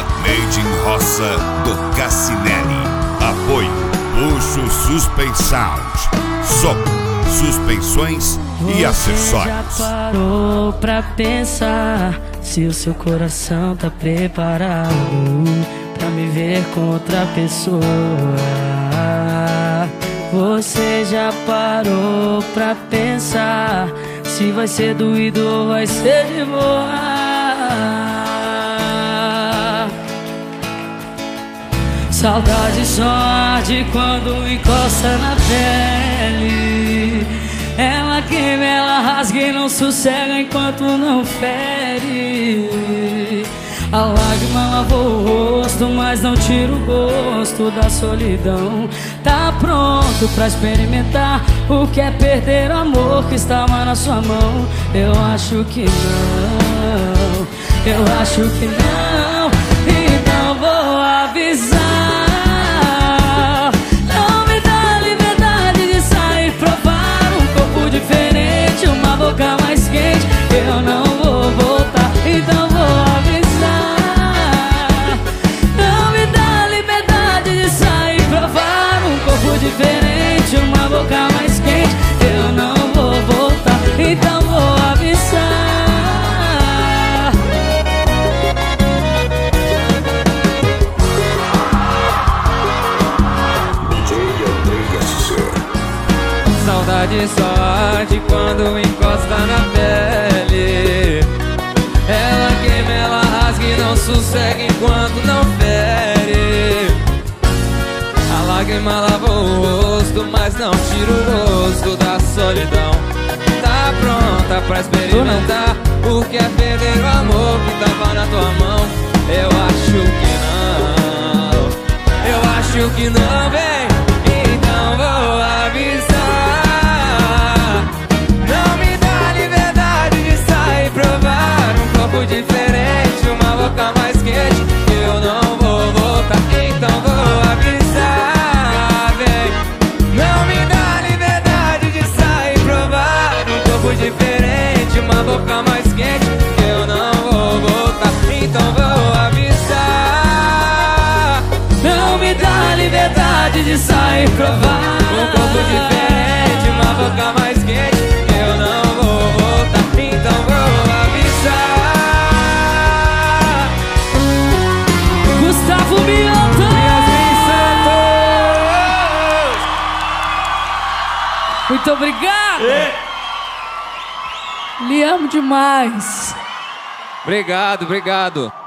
Made in Roça do Cassinelli. Apoio Luxo Suspensound. Som, suspensões e acessórios. Você já parou pra pensar se o seu coração tá preparado pra me ver com outra pessoa? Você já parou pra pensar se vai ser doído ou vai ser de boa? Saudade só arde quando encosta na pele. Ela queima, ela rasga e não sossega enquanto não fere. A lágrima lavou o rosto, mas não tira o gosto da solidão. Tá pronto pra experimentar o que é perder o amor que estava na sua mão? Eu acho que não, eu acho que não. Então vou avisar. Não me dá liberdade de sair, provar um corpo diferente, uma boca mais quente. Eu não vou voltar, então vou avisar. Não me dá liberdade de sair, provar um corpo diferente, uma boca mais quente. Eu não vou voltar, então vou avisar. Saudade só arde quando encosta na pele. Ela queima, ela rasga e não sossega enquanto não fere. A lágrima lava o rosto, mas não tira o rosto da solidão. Tá pronta pra experimentar o que é perder o amor que tava na tua mão? Eu acho que não, eu acho que não, vem. Então vou avisar. Diferente, uma boca mais quente. Eu não vou voltar, então vou avisar. Vem, não me dá liberdade de sair, provar um corpo diferente, uma boca mais quente. Eu não vou voltar, então vou avisar. Não me dá liberdade de sair, provar um corpo diferente, uma boca mais quente. Eu não vou voltar, então vou avisar. Gustavo Mioto! Muito obrigado! Lhe amo demais! Obrigado, obrigado.